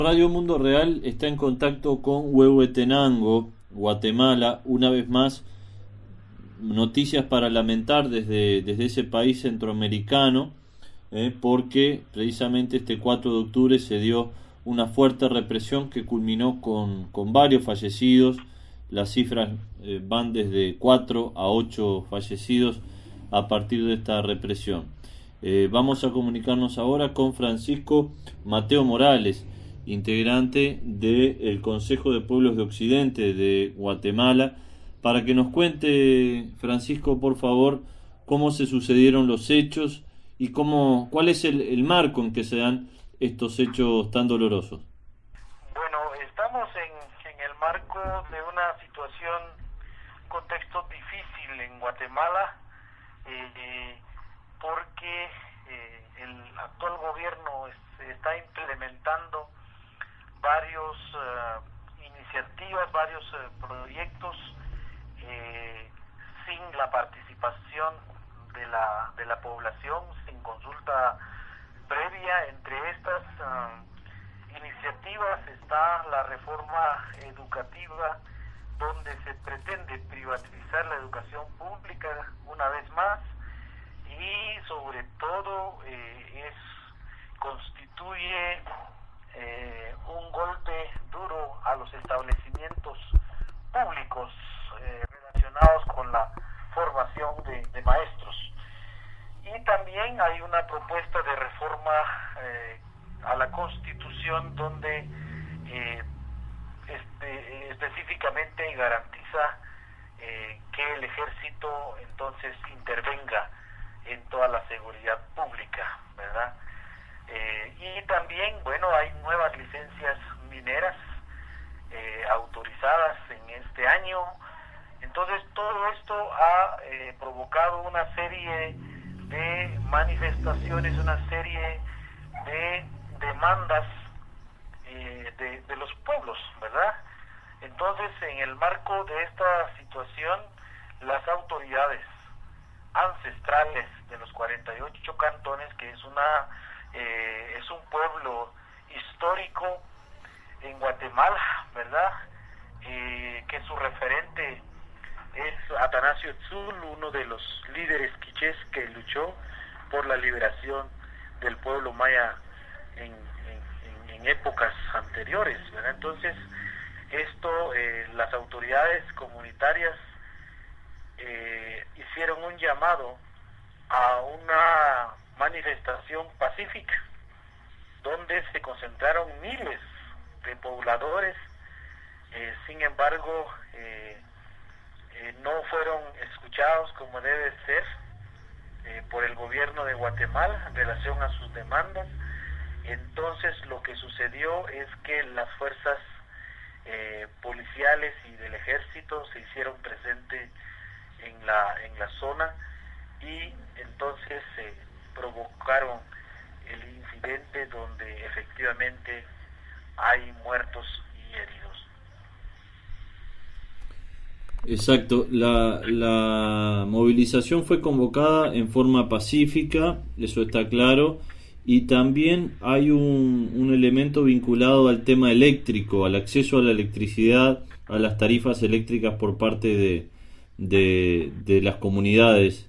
Radio Mundo Real está en contacto con Huehuetenango, Guatemala, una vez más. Noticias para lamentar desde ese país centroamericano, porque precisamente este 4 de octubre se dio una fuerte represión que culminó con varios fallecidos. Las cifras van desde 4 a 8 fallecidos a partir de esta represión. Vamos a comunicarnos ahora con Francisco Mateo Morales, integrante del Consejo de Pueblos de Occidente de Guatemala, para que nos cuente, Francisco, por favor, cómo se sucedieron los hechos y cuál es el marco en que se dan estos hechos tan dolorosos. Bueno, estamos en el marco de una situación, contexto difícil en Guatemala, porque el actual gobierno está implementando varios iniciativas, varios proyectos sin la participación de la población, sin consulta previa. Entre estas iniciativas está la reforma educativa, donde se pretende privatizar la educación pública una vez más, y sobre todo constituye un golpe duro a los establecimientos públicos relacionados con la formación de maestros. Y también hay una propuesta de reforma a la Constitución, donde específicamente garantiza que el ejército entonces intervenga en toda la seguridad pública, ¿verdad? Y también, bueno, hay nuevas licencias mineras autorizadas en este año. Entonces todo esto ha provocado una serie de manifestaciones, una serie de demandas de los pueblos, ¿verdad? Entonces, en el marco de esta situación, las autoridades ancestrales de los 48 cantones, que es un pueblo histórico en Guatemala, ¿verdad? Que su referente es Atanasio Tzul, uno de los líderes quichés que luchó por la liberación del pueblo maya en épocas anteriores, ¿verdad? Entonces, las autoridades comunitarias hicieron un llamado a una manifestación pacífica, donde se concentraron miles de pobladores. Sin embargo, no fueron escuchados como debe ser por el gobierno de Guatemala en relación a sus demandas. Entonces, lo que sucedió es que las fuerzas policiales y del ejército se hicieron presentes en la zona, y entonces provocaron el incidente, donde efectivamente hay muertos y heridos. Exacto, la movilización fue convocada en forma pacífica, eso está claro, y también hay un elemento vinculado al tema eléctrico, al acceso a la electricidad, a las tarifas eléctricas por parte de las comunidades.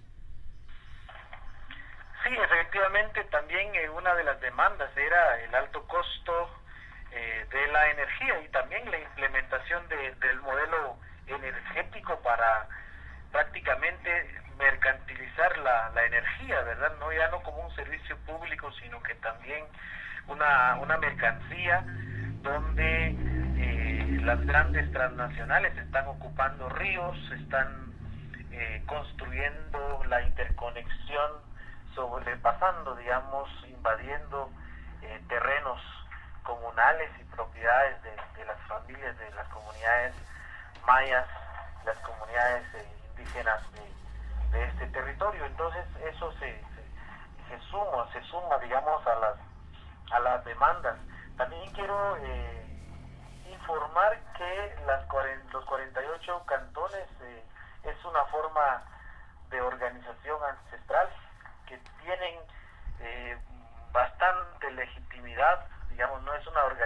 Sí, efectivamente, también una de las demandas era el alto costo de la energía, y también la implementación del modelo energético para prácticamente mercantilizar la energía, ¿verdad? Ya no como un servicio público, sino que también una mercancía, donde las grandes transnacionales están ocupando ríos, están construyendo la interconexión, sobrepasando, digamos, invadiendo terrenos comunales y propiedades de las familias, de las comunidades mayas, las comunidades indígenas de este territorio. Entonces eso se suma, digamos, a las demandas. También quiero informar que los 48 cantones es una forma de organización ancestral que tienen bastante legitimidad, digamos, no es una organización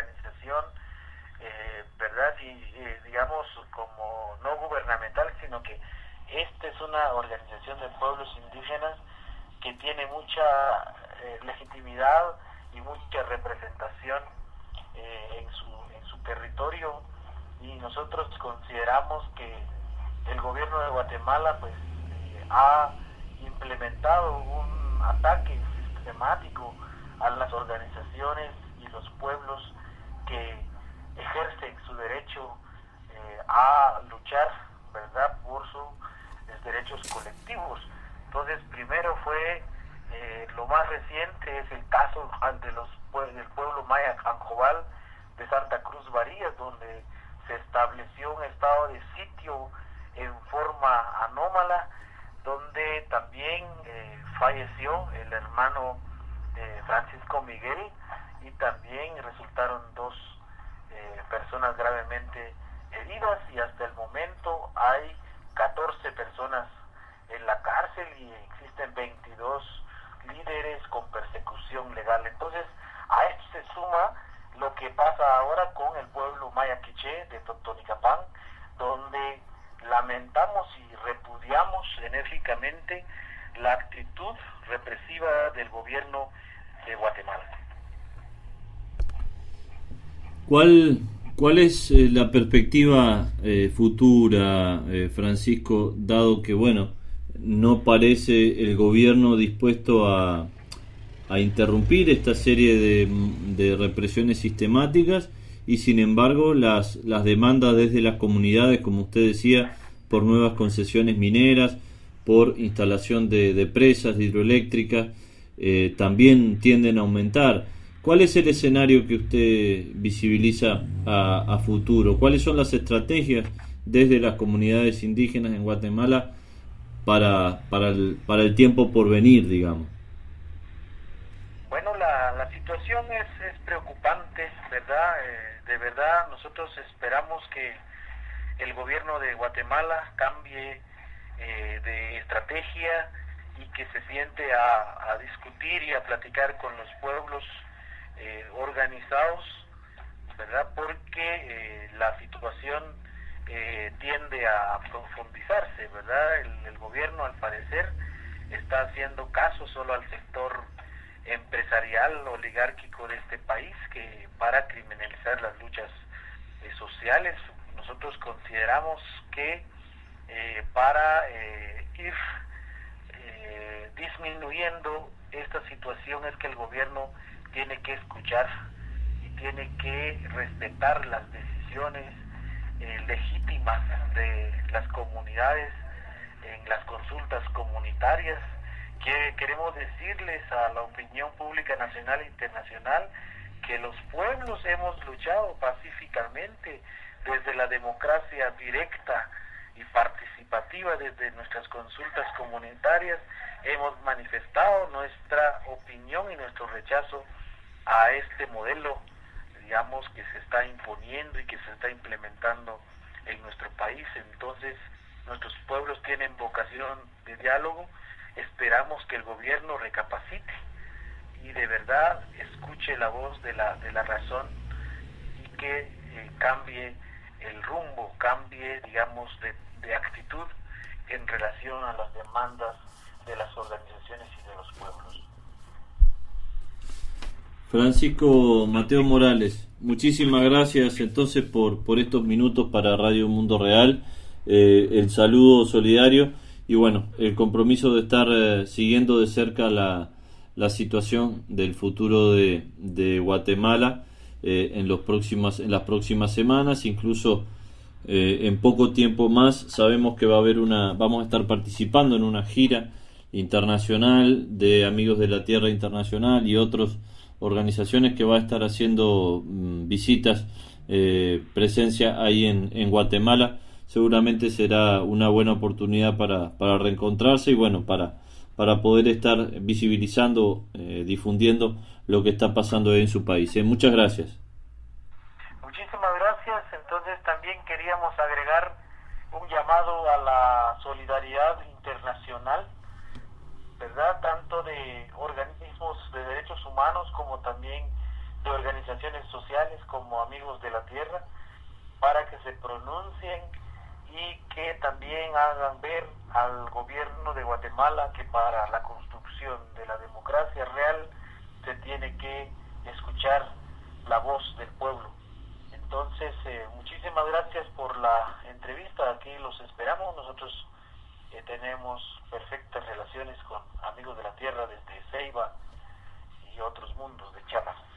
organización, ¿verdad? Y digamos como no gubernamental, sino que esta es una organización de pueblos indígenas que tiene mucha legitimidad y mucha representación en su territorio, y nosotros consideramos que el gobierno de Guatemala pues ha implementado un ataque sistemático a las organizaciones y los pueblos que ejercen su derecho a luchar, ¿verdad?, por sus derechos colectivos. Entonces, primero fue lo más reciente es el caso del pueblo maya Cancobal de Santa Cruz Varillas, donde se estableció un estado de sitio en forma anómala, donde también falleció el hermano Francisco Miguel, y también resultaron 2 personas gravemente heridas, y hasta el momento hay 14 personas en la cárcel y existen 22 líderes con persecución legal. Entonces, a esto se suma lo que pasa ahora con el pueblo maya quiché de Totonicapán, donde lamentamos y repudiamos enérgicamente la actitud represiva del gobierno de Guatemala. ¿Cuál es la perspectiva futura, Francisco, dado que, bueno, no parece el gobierno dispuesto a interrumpir esta serie de represiones sistemáticas, y sin embargo las demandas desde las comunidades, como usted decía, por nuevas concesiones mineras, por instalación de presas, de hidroeléctricas, también tienden a aumentar? ¿Cuál es el escenario que usted visibiliza a futuro? ¿Cuáles son las estrategias desde las comunidades indígenas en Guatemala para el tiempo por venir, digamos? Bueno, la situación es preocupante, ¿verdad? De verdad, nosotros esperamos que el gobierno de Guatemala cambie de estrategia y que se siente a discutir y a platicar con los pueblos organizados, ¿verdad? Porque la situación tiende a profundizarse, ¿verdad? El gobierno, al parecer, está haciendo caso solo al sector empresarial oligárquico de este país, que para criminalizar las luchas sociales. Nosotros consideramos que para ir disminuyendo esta situación es que el gobierno tiene que escuchar y tiene que respetar las decisiones legítimas de las comunidades en las consultas comunitarias. Que queremos decirles a la opinión pública nacional e internacional que los pueblos hemos luchado pacíficamente desde la democracia directa y participativa, desde nuestras consultas comunitarias hemos manifestado nuestra opinión y nuestro rechazo a este modelo, digamos, que se está imponiendo y que se está implementando en nuestro país. Entonces, nuestros pueblos tienen vocación de diálogo. Esperamos que el gobierno recapacite y de verdad escuche la voz de la razón, y que cambie el rumbo, cambie, digamos, de actitud en relación a las demandas de las organizaciones y de los pueblos. Francisco Mateo Morales, muchísimas gracias entonces por estos minutos para Radio Mundo Real, el saludo solidario y bueno, el compromiso de estar siguiendo de cerca la situación del futuro de Guatemala en las próximas semanas, incluso en poco tiempo más. Sabemos que vamos a estar participando en una gira internacional de Amigos de la Tierra Internacional y otras organizaciones que va a estar haciendo visitas, presencia ahí en Guatemala. Seguramente será una buena oportunidad para reencontrarse y bueno, para poder estar visibilizando, difundiendo lo que está pasando en su país. Muchas gracias. Muchísimas gracias. Entonces también queríamos agregar un llamado a la solidaridad internacional, ¿verdad? Tanto de organismos de derechos humanos como también de organizaciones sociales como Amigos de la Tierra, para que se pronuncien y que también hagan ver al gobierno de Guatemala que para la construcción de la democracia real se tiene que escuchar la voz del pueblo. Entonces, muchísimas gracias por la entrevista, aquí los esperamos. Nosotros tenemos perfectas relaciones con Amigos de la Tierra desde Ceiba y otros mundos de Chiapas.